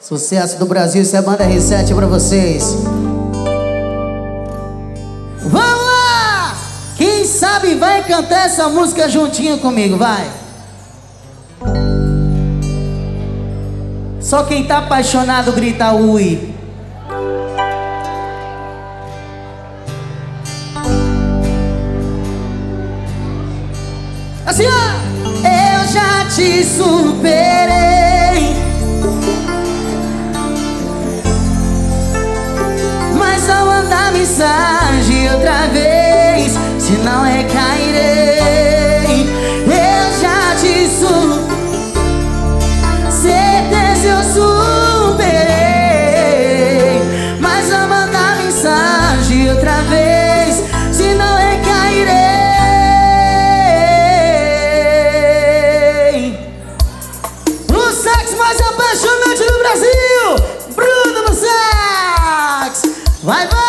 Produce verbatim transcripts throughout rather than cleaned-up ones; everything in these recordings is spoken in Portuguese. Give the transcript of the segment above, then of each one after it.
Sucesso do Brasil, isso é Banda R sete pra vocês. Vamos lá! Quem sabe vai cantar essa música juntinho comigo, vai. Só quem tá apaixonado grita ui. Assim, ó! Eu já te superei, mas ao mandar mensagem outra vez, se não recairei. Eu já te superei, certeza eu superei, mas ao mandar mensagem outra vez, se não recairei. Mais apaixonante do Brasil, Bruno no sax. Vai, vai!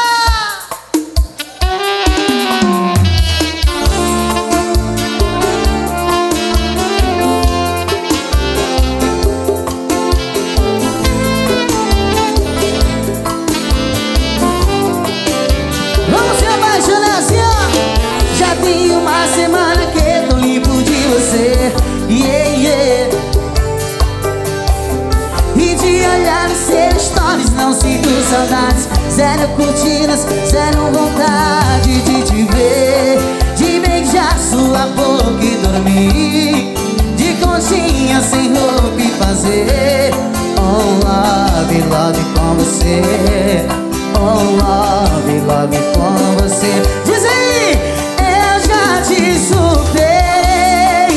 Vamos se apaixonar assim, ó. Já tem uma semana que tô limpo de você, yeah, yeah. Olhar nos seus stories, não sinto saudades. Zero curtidas, zero vontade de te ver, de beijar sua boca e dormir, de conchinha sem roupa e fazer oh love, love com você, oh love, love com você. Diz aí! Eu já te superei,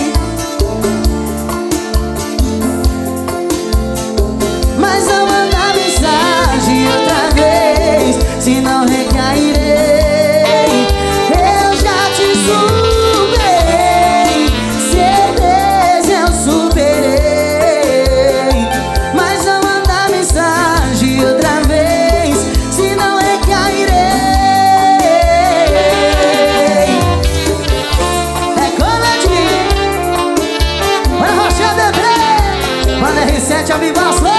mas ao mandar mensagem outra vez, se não recairei. Eu já te superei, certeza eu superei, mas ao mandar mensagem outra vez, se não recairei. É coladinho, bora rochar bebê, Banda R sete, a vivação.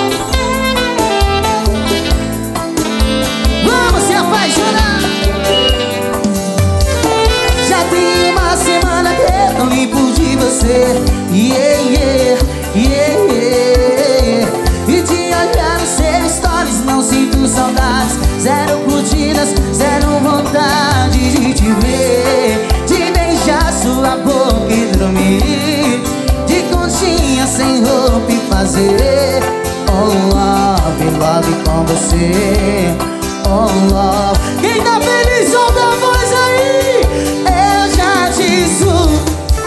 Já tem uma semana que tô limpo de você, yeah, yeah, yeah, yeah. E de olhar nos seus stories não sinto saudades. Zero curtidas, zero vontade de te ver, de beijar sua boca e dormir, de conchinha sem roupa e fazer oh love, love com você, oh love. Quem tá feliz, solta a voz aí. Eu já te superei,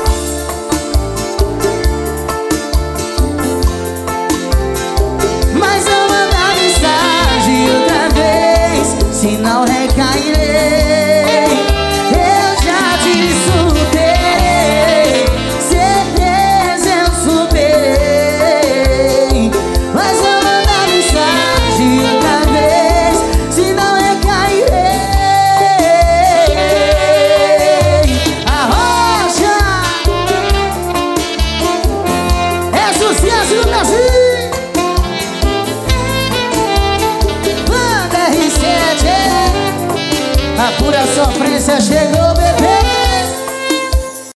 mas ao mandar mensagem outra vez, se não recairei. Eu já te superei, certeza eu superei, mas ao mandar mensagem outra vez, se não recairei. Arrocha! É sucesso no Brasil! Banda R sete, a pura sofrência chegou.